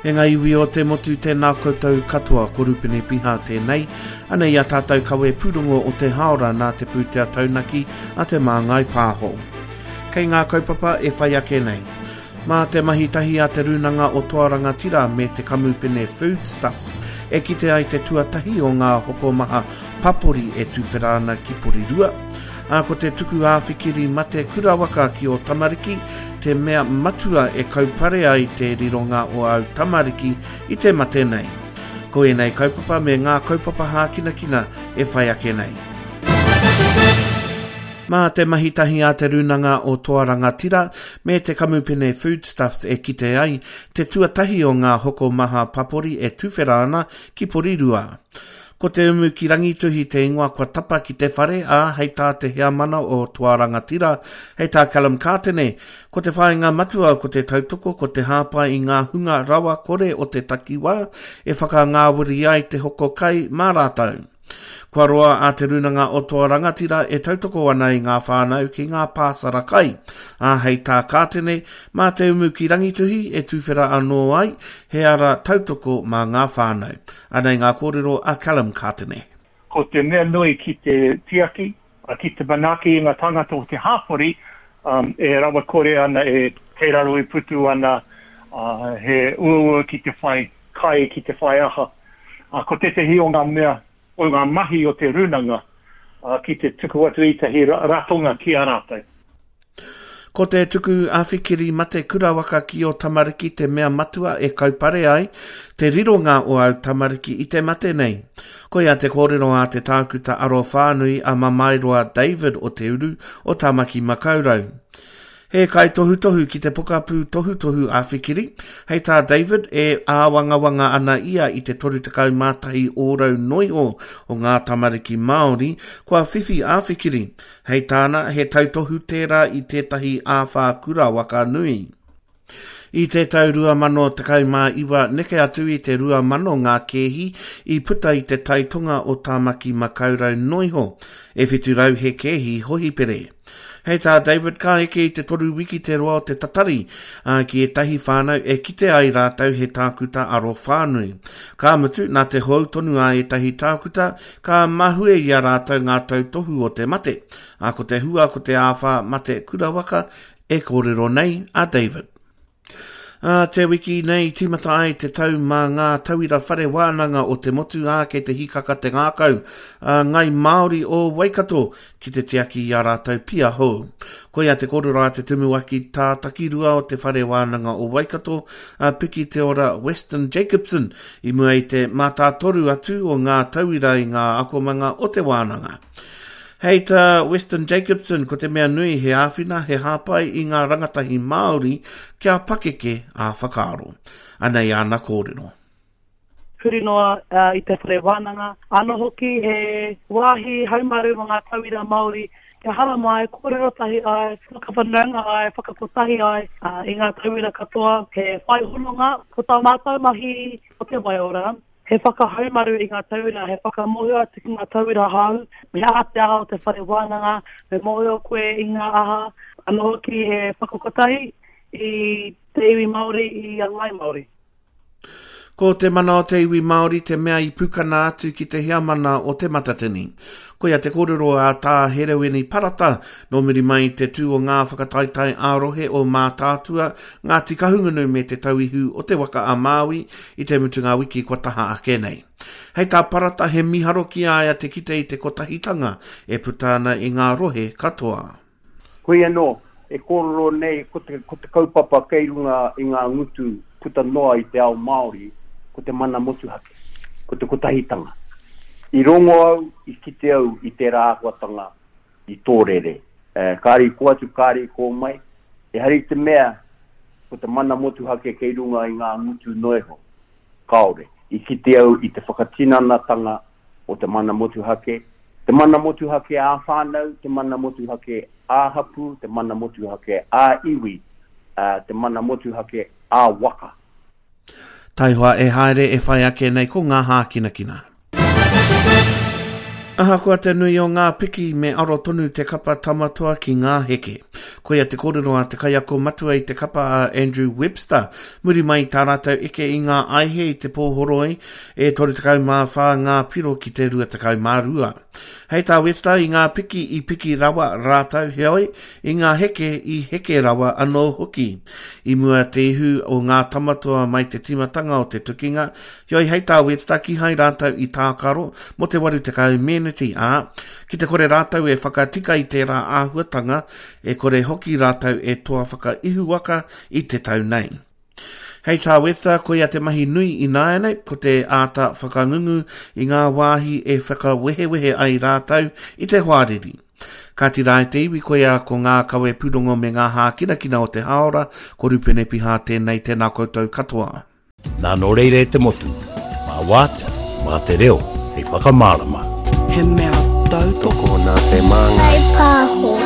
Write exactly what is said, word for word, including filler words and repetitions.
E ngā iwi o te motu tēnā koutou katoa korupene piha tēnei, anei a tātou kawe pūrongo o te haora nā te pūtea taunaki a te māngai pāho. Kei ngā kaupapa e whai ake nei. Mā te mahitahi a te runanga o Toaranga Tira me te kamupene Foodstuffs, e kite ai te tuatahi o ngā hoko maha papori e tuwherana ki Porirua. A ko te tuku āwhikiri mate kurawaka ki o Tamariki, te mea matua e kaupare ai te rironga o au Tamariki i te mate nei. Ko e nei kaupapa me ngā kaupapa hākina kina e whai ake nei. Mā te mahitahi a te runanga o Toaranga Tira me te kamupene Foodstuffs e kite ai te tuatahi o ngā hoko maha papori e tuwherana ki Porirua. Ko te umu ki rangituhi te ingoa kua tapa ki te whare a hei tā te hea mana o Toaranga Tira, hei tā Callum Kātene, ko te whainga matua ko te tautoko, ko te hāpai i ngā hunga rawa kore o te takiwā, e whaka ngāwuri ai te hoko kai mā rātau. Kua roa a te runanga o Toaranga Tira e tautoko ana i ngā whānau ki ngā pāsara kai. A hei tā Kātene, mā te umu ki rangituhi e tuwhera anō ai, he ara tautoko mā ngā whānau. Anei ngā kōrero a Callum Kātene. Ko te mea nui ki te tiaki, ki te manaki i ngā tangata o te hāpori, um, e rawa kore ana e te raro i putu ana, uh, he ua ki te whai kai ki te whai aha. Uh, ko te te hi o ngā mea, o ngā mahi o te runanga uh, ki te tuku atu i tahi ratonga ki a rātai. Ko te tuku āwhikiri mate kurawaka ki o Tamariki te mea matua e kaupare ai, te rironga o au Tamariki i te mate nei. Ko ia te kōrero a te tākuta aro whānui a mamairoa David o te uru o Tamaki Makaurau. He kai tohu tohu ki te pokapū tohu tohu āwhikiri, hei tā David e āwangawanga ana ia i te toru tekau mātahi ōrau noiho o ngā Tamariki Māori, kua whiwhi āwhikiri, hei tāna he tautohu tērā i tētahi āwhā kurawaka nui. I te tau rua mano tekau mā iwa neke atu i te rua mano ngā kehi i puta i te taitonga o Tamaki Makaurau noiho, e whitu rau he kehi hohi pere. Hei tā David ka eke i te toru wiki te roa o te tatari, uh, ki e tahi whānau e kite ai rātau he tākuta aro whānui. Ka mutu nā te hou tonu a e tahi tākuta, ka mahue i a rātau ngā tau tohu o te mate. A ko te hua ko te āwha mate kurawaka e kōrero nei a David. Uh, te wiki nei timata ai te tau mā ngā tauira whare wānanga o te motu a kei te hikaka te ngākau, uh, ngai Māori o Waikato ki te tiaki i a rātau pia hou. Ko ia te kōrero a te tumuaki tā takirua o te whare wānanga o Waikato, uh, piki te ora Weston Jacobson i mua i te mātātoru atu o ngā tauira i ngā akomanga o te wānanga. Hei tā Weston Jacobson, ko te mea nui he āwhina, he hāpai i ngā rangatahi Māori kia pakeke a whakaaro. Anei ana kōrero. Huri noa uh, i te whare wānanga. Ano hoki he wāhi haumaru o ngā tauira Māori kia hala mai, kōrero tahi ai, whakawhananga ai, whakakotahi ai, uh, i ngā tauira katoa, he whai hononga, ko tā mātau mahi o te waiora. He whakahaumaru i ngā tauira, he whakamohua te ki ngā tauira hau, me aha te aha o te whare wānanga, me mohua koe i ngā aha, anō hoki he whakakotahi i te iwi Māori i a ngai Māori. Ko te mana o te iwi Māori te mea i pukana atu ki te hea mana o te matatini. Ko ia te kōrero a tā Heroini Parata, no miri mai te tū o ngā whakataitai ārohe o mā tātua, ngā tikahunganu me te tauihu o te waka a Māui i te mutunga wiki kua taha ake nei. Hei tā Parata he miharo ki aia te kite i te kotahitanga e putana i ngā rohe katoa. Koe anō, e kōrero nei ko te, ko te kaupapa keirunga i ngā ngutu puta noa i te ao Māori, ko te mana motu hake, ko te kotahitanga. I rongo au, i kite au, i te rāhuatanga, i tōrere. E, kāri ko atu, kāri ko mai, e hari te mea, ko te mana motu hake kei runga i ngā ngutu noeho, kaore. I kite au, i te whakatinanatanga o te mana motu hake, te mana motu hake a whānau, te mana motu hake a hapu, te mana motu hake a iwi, uh, te mana motu hake a waka. Taihoa e haere e whai ake nei ko ngā hākina kina. Aha kua te nui o ngā piki me aro tonu te kapa tamatoa ki ngā heke. Koia te kōrero a te kaiako matua i te kapa a Andrew Webster. Muri mai tā rātou eke i ngā aihe i te pōhoroi e tore te kau mā whā ngā piro ki te rua te kau mā rua. Hei tā Webster i ngā piki i piki rawa rātou heoi, i ngā heke i heke rawa anō hoki. I mua te ihu o ngā tamatoa mai te timatanga o te tukinga, hioi hei tā Webster ki hai rātou i tākaro mo te waru te kau meneti a. Ki te kore rātou e whakatika i te rā āhuatanga, e kore hoki rātou e toa whakaihu waka i te tau nei. Hei tā weta, koe a te mahi nui i nāianei, ko te āta whakangungu i ngā wāhi e whakawehewehe ai rātou i te hoariri. Ka tirai te iwi koe a ko ngā kawe pūrongo me ngā hākina kina o te haora, ko rupene piha tēnei tēnā koutou katoa. Nā no reire te motu, mā wātea, mā te reo, hei whakamārama. He mea tautoko nā te manga. Hei pāho.